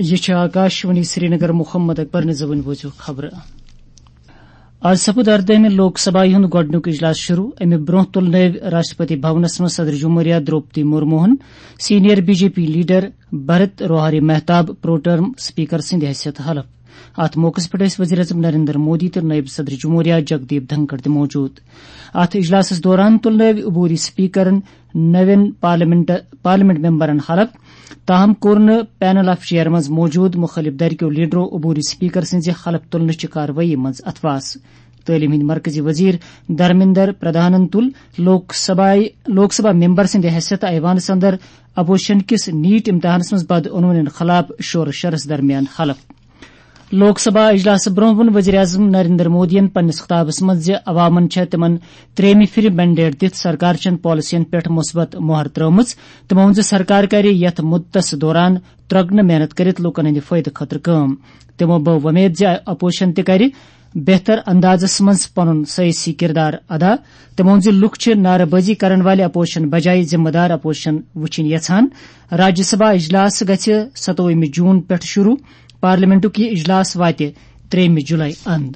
یہ آکاشوانی سری نگر محمد اکبر نظوین بوزو خبر آج سپد 18 لوک سبھا ہند گۄڈنیُک اجلاس شروع امہِ برونٛہہ تُل نٲوۍ راشٹرپتی بھونس منٛز صدر جمہوریہ درٛوپدی مرموہن senior B J P leader Bhartruhari Mahtab pro tem speaker سٕنٛدِ حیثیت حلف ات موقعس پٮ۪ٹھ ٲسۍ وزیر اعظم نریندر مودی تہٕ نائب صدر جمہوریہ جگدیپ دھنکڑ تہِ موجود ات اجلاسس دوران تُل نٲوۍ عبوری سپیکرن نوین پارلیمنٹ ممبرن حلف تاہم کوٚر نہٕ پینل آف چیئر منٛز موجود مخٲلف دھرکیو لیڈرو عبوری سپیکر سٕنزِ حلف تُلنٕچہِ کاروٲیی منٛز اتھواس تعلیم ہند مرکزی وزیر دھرمیندر پردھانن تُل لوک سبھا ممبر سٕنٛدِ حیثیت ایوانس اندر اپوزیشن کِس نیٹ امتحانس منٛز بدعنوانین خلاف شور شرس درمیان حلف لوک سبھا اجلاس برونٛہہ ووٚن وزیر اعظم نریندر مودین پننس خطابس منٛز زِ عوامن چھےٚ تِمن ترٛیٚیمہِ پھِرِ مینڈیٹ دِتھ سرکار چین پالسین پٮ۪ٹھ مثبت مۄہر ترٲومٕژ تِمو ووٚن زِ سرکار کرِ یتھ مُدتس دوران ترٛگنہٕ محنت کٔرِتھ لوٗکن ہٕنٛدِ فٲیدٕ خٲطرٕ کٲم تِمو بٲو وۄمید زِ اپوزیشن تہِ کرِ بہتر اندازس منٛز پنُن سیٲسی کردار ادا تِمو ووٚن زِ لُکھ چھِ نعرٕ بٲزی کرن والہِ اپوزیشن بجایہِ ذمہٕ دار اپوزیشن وُچھِنۍ یژھان راجیہ سبھا اجلاس گژھِ 27 جوٗن پٮ۪ٹھ شروع پارلیمنٹُک یہِ اجلاس واتہِ 3 جولائی اند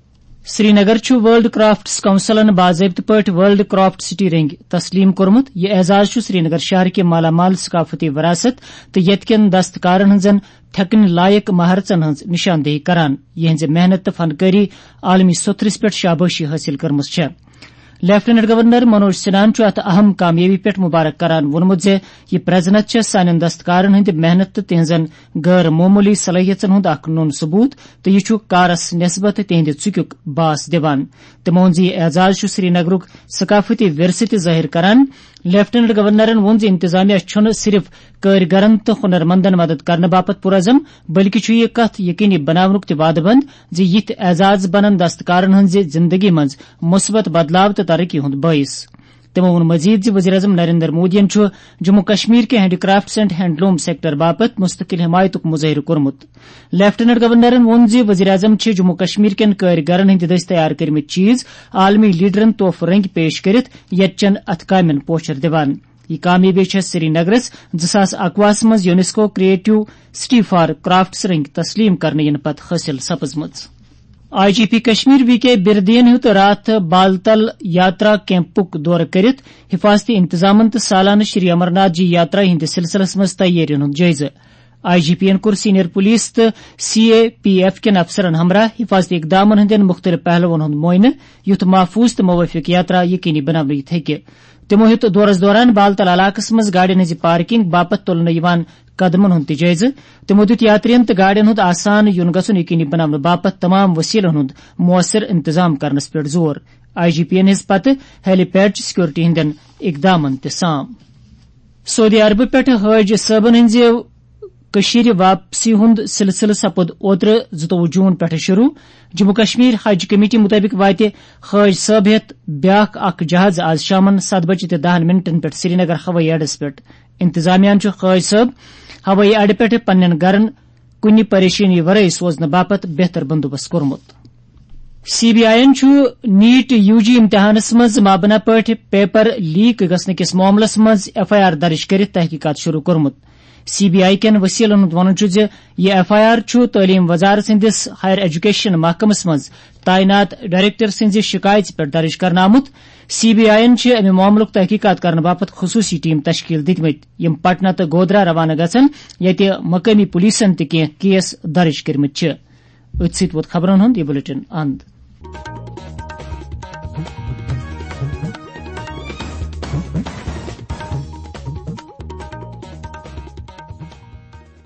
سری نگر چھُ ورلڈ کرافٹس کونسلن باضٲبطہٕ پٲٹھۍ ورلڈ کرافٹ سٹی رنٛگۍ تسلیم کوٚرمُت یہِ اعزاز چھُ سری نگر شہرکہِ مالا مال ثقافتی وراثت تہٕ ییٚتہِ کٮ۪ن دستکارن ہٕنٛزن تھٮ۪کنہٕ لایق مہارژن ہٕنٛز نشاندہی کران یِہٕنٛزِ محنت تہٕ فنکٲری عالمی سطرس پٮ۪ٹھ شابٲشی حٲصل کٔرمٕژ چھےٚ لیفٹیننٹ گورنر منوج سنہاہن چھُ اتھ اہم کامیٲبی پٮ۪ٹھ مبارک کران ووٚنمُت زِ یہِ پرزنت چھےٚ سانٮ۪ن دستکارن ہٕنٛدِ محنت تہٕ تِہنزن غٲر معموٗلی صلٲحیژن ہُند اکھ نوٚن ثبوٗت تہٕ یہِ چھُ کارس نسبت تِہنٛدِ ژُکیُک باس دِوان تِمو ووٚن زِ یہِ اعزاز چھُ سری نگرُک ثقافتی ورثہٕ تہِ ظٲہر کران لیفٹیننٹ گورنرن ووٚن زِ انتظامیہ چھُنہٕ صرف کٲرگرن تہٕ ہُنرمندن مدد کرنہٕ باپت پُرعزم بلکہِ چھُ یہِ کتھ یقینی بناونُک تہِ وعدٕ بنٛد زِ یِتھۍ اعزاز بنن دستکارن ہٕنٛزِ زندگی منٛز مثبت بدلاو تہٕ ترقی ہُند باعث تِمو ووٚن مزید زِ وزیر اعظم نریندر مودین چھُ جموں کشمیر کہِ handicrafts and handloom sector باپت مستقل حمایتُک مظٲہرٕ کوٚرمُت لیفٹیننٹ گورنرن ووٚن زِ وزیر اعظم چھِ جموں کشمیر کٮ۪ن کٲرگرن ہٕنٛدِ دٔسۍ تیار کٔرمٕتۍ چیٖز عالمی لیڈرن تحفہٕ رنٛگۍ پیش کٔرِتھ ییٚتہِ چٮ۪ن اتھٕ کامٮ۪ن پوچھر دِوان یہ کامیٲبی چھےٚ سری نگرس 2021 منٛز UNESCO creative city for crafts رنٛگۍ تسلیم کرنہٕ یِنہٕ پتہٕ حٲصل سپٕزمٕژ آئی جی پی کشمیر وی کے بردین ہیوٚت راتھ بالتل یاترا کیمپُک دورٕ کٔرِتھ حفاظتی انتظامن تہٕ سالانہٕ شری امرناتھ جی یاترا ہٕنٛدِ سلسلس منٛز تیٲرین ہُند جٲیزٕ آئی جی پی ین کوٚر سینئر پولیس تہٕ سی اے پی ایف کٮ۪ن افسرن ہمراہ حفاظتی اقدامن ہٕنٛدٮ۪ن مختلف پہلوٗون ہُند معٲینہٕ یُتھ محفوظ تہٕ موٲفق یاترا یقینی بناونہٕ یِتھ ہیٚکہِ تِمو ہیوٚت دورس دوران بالتل علاقس منٛز گاڑٮ۪ن ہٕنٛزِ پارکنگ باپت تُلنہٕ یِوان قدمن ہُند تہِ جٲیزٕ تِمو دِیُت یاترین تہٕ گاڑٮ۪ن ہُند آسان یُن گژھُن یقینی بناونہٕ باپت تمام وسیلن ہُند مؤثر انتظام کرنس پٮ۪ٹھ زور آئی جی پی ین ہٕنٛز پتہٕ ہیلی پیڈ چہِ سکیورٹی ہٕنٛدٮ۪ن اقدامن تہِ سام سعودی عربہٕ پٮ۪ٹھٕ حٲج صٲبن ہٕنٛزِ کٔشیٖرِ واپسی ہُند سلسلہٕ سپُد اوترٕ 22 جوٗن پٮ۪ٹھٕ شروع جموں کشمیر حج کمیٹی مُطٲبق واتہِ حٲج صٲب ہٮ۪تھ بیاکھ اکھ جہاز آز شامن 7:10 پٮ۪ٹھ سری نگر ہوٲیی اڈس پٮ۪ٹھ انتظامیہن چھُ حٲج صٲب ہوٲیی اڈٕ پٮ۪ٹھٕ پننٮ۪ن گرن کُنہِ پریشٲنی ورٲے سوزنہٕ باپت بہتر بندوبست کوٚرمُت سی بی آئی ین چھُ نیٹ یوٗ جی امتحانس منٛز مابنا پٲٹھۍ پیپر لیک گژھنہٕ کِس معاملس منٛز ایف آئی آر درج کٔرِتھ تحقیقات شروع کوٚرمُت سی بی آئی کٮ۪ن وسیلن ہُند ونُن چھُ زِ یہِ ایف آئی آر چھُ تعلیم وزارت سٕنٛدِس ہایر ایجوکیشن محکمس منٛز تعینات ڈائریکٹر سٕنٛزِ شکایژِ پٮ۪ٹھ درج کرنہٕ آمُت سی بی آئی ین چھِ امہِ معاملُک تحقیقات کرنہٕ باپت خصوٗصی ٹیم تشکیل دِتمٕتۍ یِم پٹنہ تہٕ گودرا روانہٕ گژھن ییٚتہِ مقٲمی پُلیٖسن تہِ کینٛہہ کیس درج کٔرمٕتۍ چھِ أتھۍ سۭتۍ ووت خبرن ہُند یہِ بُلیٹن اند